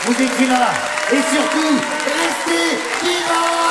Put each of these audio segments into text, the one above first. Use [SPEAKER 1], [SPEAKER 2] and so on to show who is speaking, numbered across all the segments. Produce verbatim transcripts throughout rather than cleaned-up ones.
[SPEAKER 1] vous étiez là. Et surtout, restez vivants.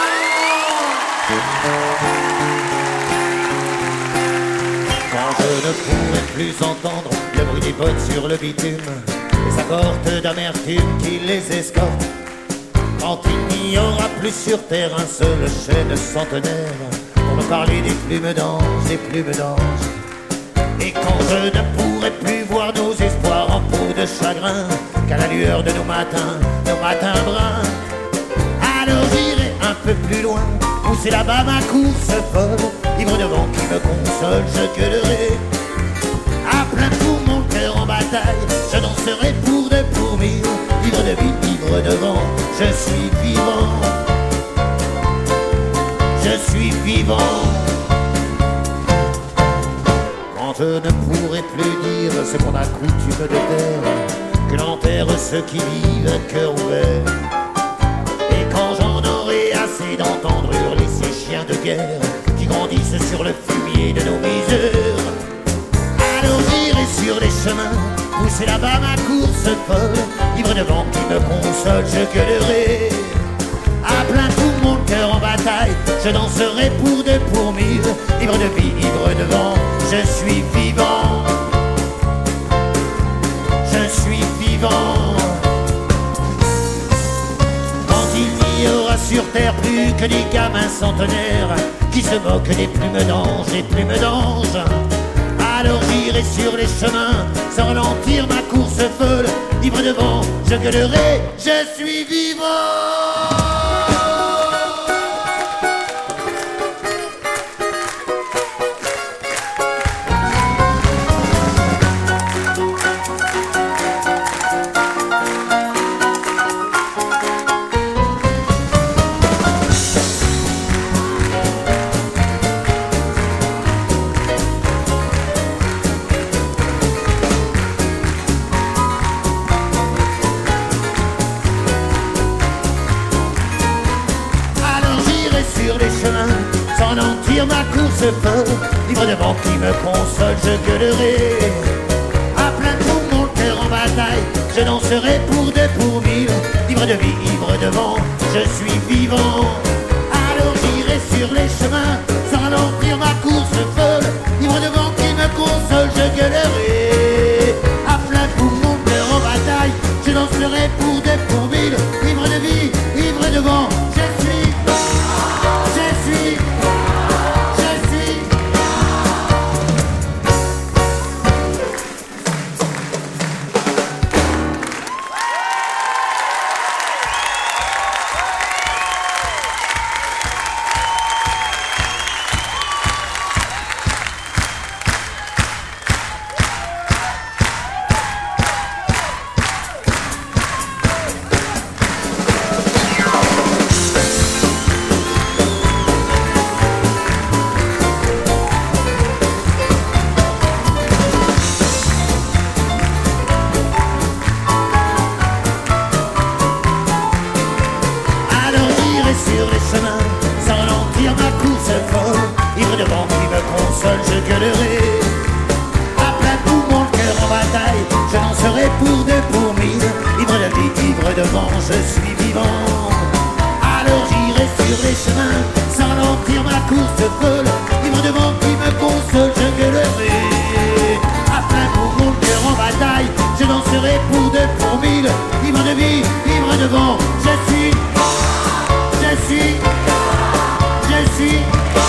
[SPEAKER 2] Quand je ne pourrai plus entendre le bruit des bottes sur le bitume, les accords d'amertume qui les escortent, quand il n'y aura plus sur terre un seul chêne centenaire pour me parler des plumes d'ange, des plumes d'ange, et quand je ne pourrai plus voir nos espoirs en peau de chagrin qu'à la lueur de nos matins, nos matins bruns, alors j'irai un peu plus loin, pousser là-bas ma course folle, ivre de vent qui me console, je gueulerai à plein poumon, mon cœur en bataille, je danserai pour deux, pour mille, ivre de vie, ivre de vent, je suis vivant, je suis vivant. Quand je ne pourrai plus dire ce qu'on a coutume de faire, que l'enterre ceux qui vivent cœur ouvert, et quand j'en aurai assez d'entendre hurler ces chiens de guerre qui grandissent sur le fumier de nos misères, alors j'irai sur les chemins, pousser là-bas ma course folle, ivre de vent qui me console, je gueulerai à plein tout mon cœur en bataille, je danserai pour deux, pour mille, ivre de vie, ivre de vent, je suis vivant, je suis vivant. Quand il n'y aura sur terre plus que des gamins centenaires qui se moquent des plumes d'ange, des plumes d'ange, alors j'irai sur les chemins sans ralentir ma course folle, ivre de vent, je gueulerai, je suis vivant. Sans mentir ma course folle, ivre de vent qui me console, je gueulerai à plein tout mon cœur en bataille, je danserai pour deux, pour mille, ivre de vie, ivre de vent, je suis vivant. Alors j'irai sur les chemins sans ralentir ma course folle, ivre de vent qui me console, je gueulerai à plein tout mon cœur en bataille, je danserai pour deux, pour mille, ivre de vie, ivre de vent, je suis, je suis. Sur les chemins, sans ralentir ma course folle, ivre de vent qui me console, je gueulerai à plein poumon, le cœur en bataille, je danserai pour deux, pour mille, ivre de vie, ivre de vent, je suis vivant. Alors j'irai sur les chemins, sans ralentir ma course folle, ivre de vent qui me console, je gueulerai à plein poumon, le cœur en bataille, je danserai pour deux, pour mille, ivre de vie, ivre de vent, je suis. Je suis, je suis.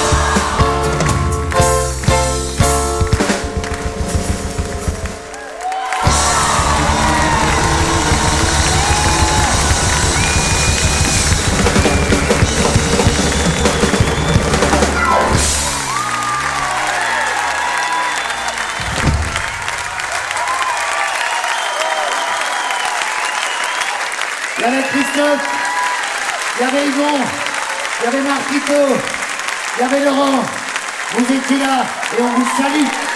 [SPEAKER 1] Il y avait Christophe. Il y avait Yvon, il y avait Marquito, il y avait Laurent, vous étiez là et on vous salue.